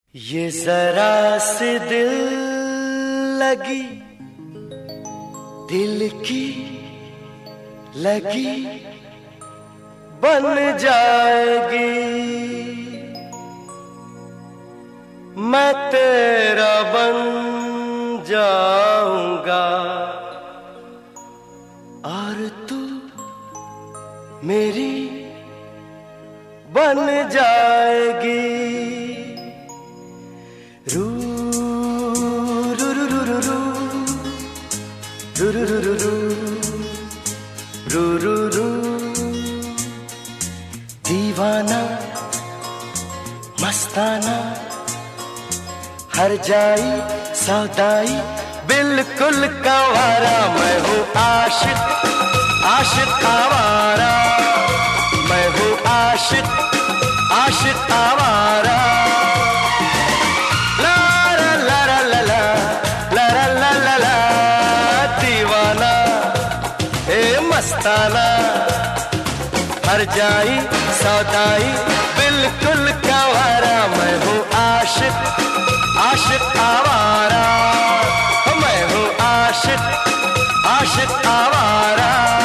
ये जरा सी दिल लगी, दिल की लगी बन जाएगी। मैं तेरा बन जाऊंगा और तू मेरी बन जाएगी। रू रू रू रू रू रू रू रू रू रू रू रू। दीवाना मस्ताना हर जाई सौदाई बिल्कुल कंवारा। मैं हूँ आशिक आशिक आवारा। मैं हूँ आशिक आशिक आवारा। ला ला ला ला ला ला ला ला ला ला। दीवाना ए मस्ताना हर जाई सौदाई बिल्कुल कंवारा। मैं हूँ आशिक आशिक आवारा। मैं हूँ आशिक आशिक आवारा।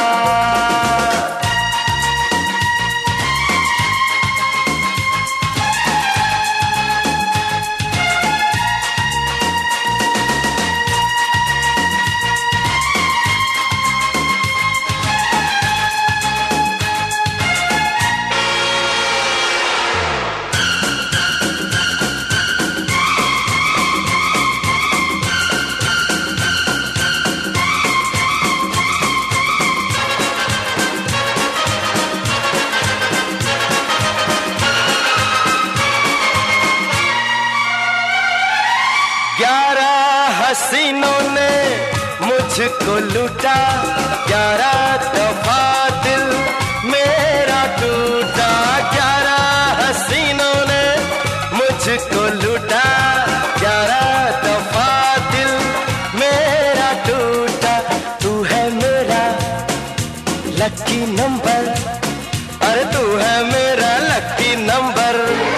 हसीनों ने मुझको लूटा, 11 दफा दिल मेरा टूटा। 11 हसीनों ने मुझको लूटा, 11 दफा दिल मेरा टूटा। तू है मेरा लकी नंबर, अरे तू है मेरा लकी नंबर।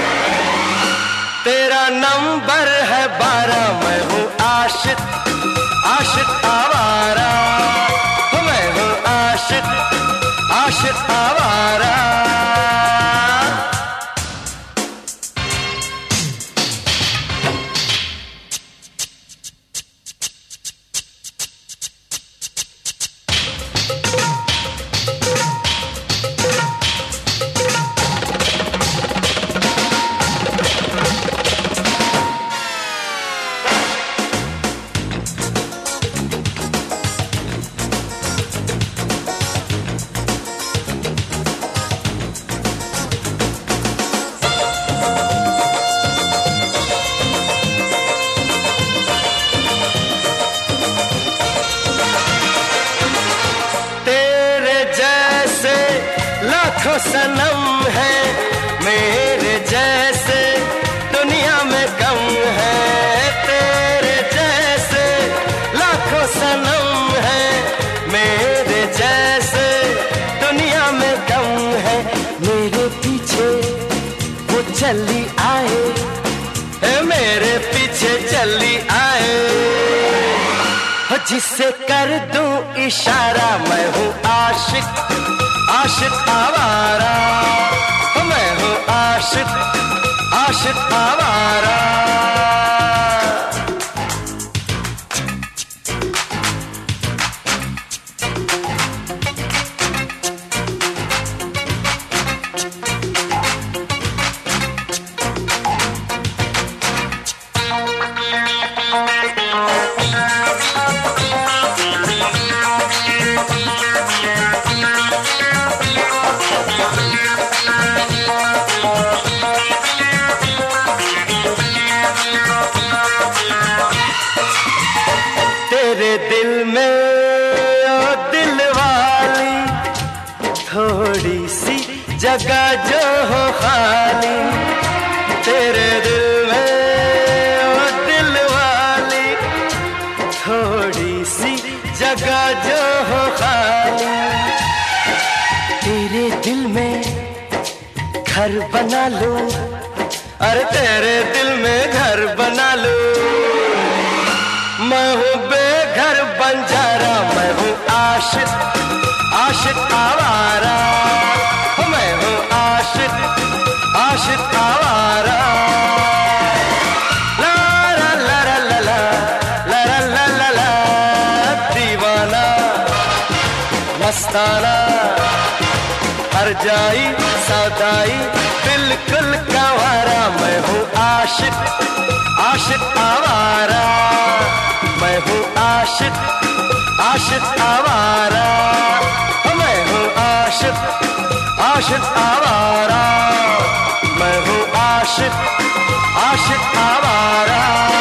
तेरा नंबर है 12। मैं हूँ आशिक आशिक आवारा। मैं हूँ आशिक आशिक आवारा। लाखों सनम है मेरे जैसे दुनिया में कम है। तेरे जैसे लाखों सनम है मेरे जैसे दुनिया में कम है। मेरे पीछे वो चली आए, मेरे पीछे चली आए। जिससे कर दूं इशारा। मैं हूँ आशिक आशिक आवारा। मैं हूँ आशिक आशिक आवारा। तेरे दिल में ओ दिल वाली थोड़ी सी जगह जो हो खाली। तेरे दिल में ओ दिल वाली थोड़ी सी जगह जो हो खाली। तेरे दिल में घर बना लूं, अरे तेरे दिल में घर आशिक आशिक आवारा, मैं हूँ आशिक आशिक आवारा। ला ला ला ला ला ला ला ला ला ला, दीवाना मस्ताना, हर जाई सौदाई बिल्कुल गंवारा। मैं हूँ आशिक आशिक आवारा, मैं हूँ आशिक आशिक आवारा, मैं हूँ आशिक आशिक आवारा, मैं हूँ आशिक आशिक आवारा।